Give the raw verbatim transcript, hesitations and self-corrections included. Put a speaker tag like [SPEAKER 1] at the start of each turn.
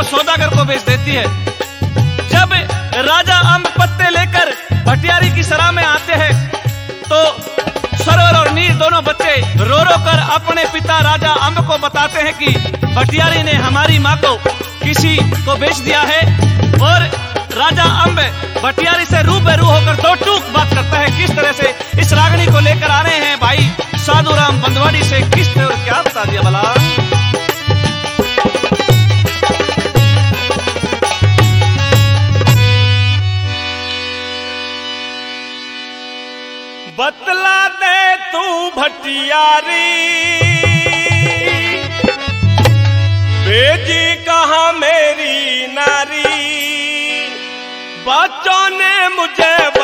[SPEAKER 1] को सौदागर को बेच देती है। जब राजा अम्ब पत्ते लेकर भटियारी की सराह में आते हैं तो सरोवर और नीर दोनों बच्चे रो रो कर अपने पिता राजा अम्ब को बताते हैं कि भटियारी ने हमारी माँ को किसी को बेच दिया है। और राजा अम्ब भटियारी से रूबरू होकर दो टूक बात करता है। किस तरह से इस रागनी को लेकर आ रहे हैं भाई साधुराम बंदवाड़ी से, किस तरह क्या बता दिया भला।
[SPEAKER 2] बतला दे तू भटियारी भेजी कहाँ मेरी नारी, बच्चों ने मुझे